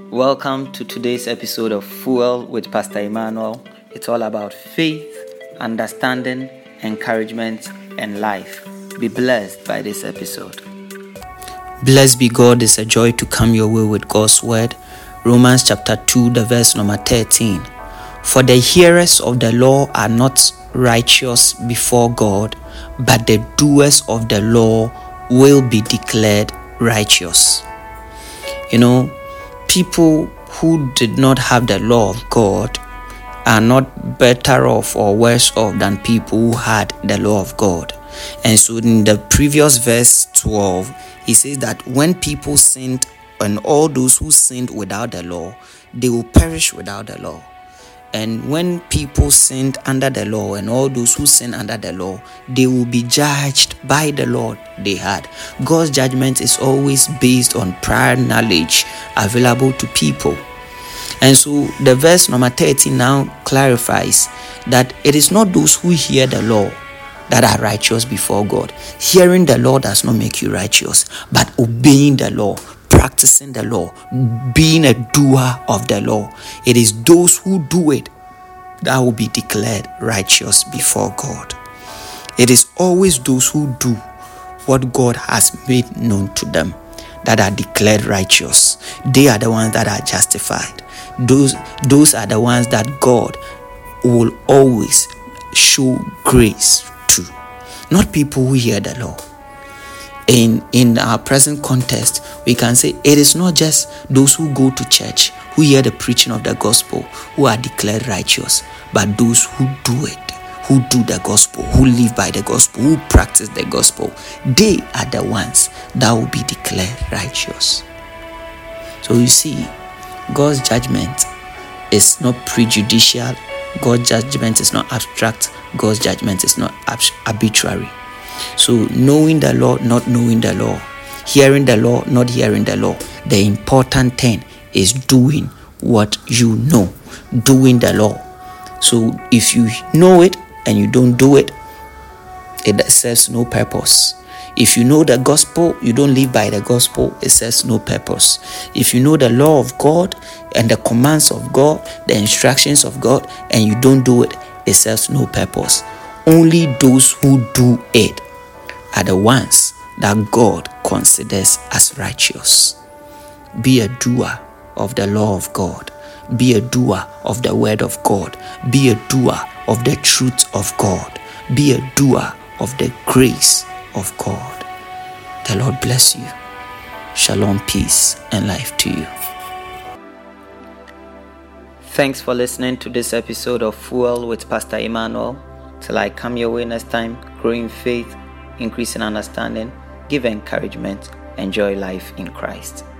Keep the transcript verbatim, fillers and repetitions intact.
Welcome to today's episode of Fuel with Pastor Emmanuel. It's all about faith, understanding, encouragement, and life. Be blessed by this episode. Blessed be God, it's a joy to come your way with God's word. Romans chapter two, the verse number thirteen. For the hearers of the law are not righteous before God, but the doers of the law will be declared righteous. You know, people who did not have the law of God are not better off or worse off than people who had the law of God. And so in the previous verse twelve, he says that when people sinned, and all those who sinned without the law, they will perish without the law. And when people sinned under the law, and all those who sinned under the law, they will be judged by the law they had. God's judgment is always based on prior knowledge available to people. And so the verse number thirteen now clarifies that it is not those who hear the law that are righteous before God. Hearing the law does not make you righteous, but obeying the law, practicing the law, being a doer of the law. It is those who do it that will be declared righteous before God. It is always those who do what God has made known to them that are declared righteous. They are the ones that are justified. Those, those are the ones that God will always show grace to. Not people who hear the law. In, in our present context, we can say it is not just those who go to church, who hear the preaching of the gospel, who are declared righteous, but those who do it, who do the gospel, who live by the gospel, who practice the gospel. They are the ones that will be declared righteous. So you see, God's judgment is not prejudicial. God's judgment is not abstract. God's judgment is not arbitrary. So knowing the law, not knowing the law, hearing the law, not hearing the law, the important thing is doing what you know, doing the law. So if you know it and you don't do it, it serves no purpose. If you know the gospel, you don't live by the gospel, it serves no purpose. If you know the law of God and the commands of God, the instructions of God, and you don't do it, it serves no purpose. Only those who do it are the ones that God considers as righteous. Be a doer of the law of God. Be a doer of the word of God. Be a doer of the truth of God. Be a doer of the grace of God. The Lord bless you. Shalom, peace, and life to you. Thanks for listening to this episode of Fuel with Pastor Emmanuel. Till I come your way next time, grow in faith, increase in understanding, give encouragement, enjoy life in Christ.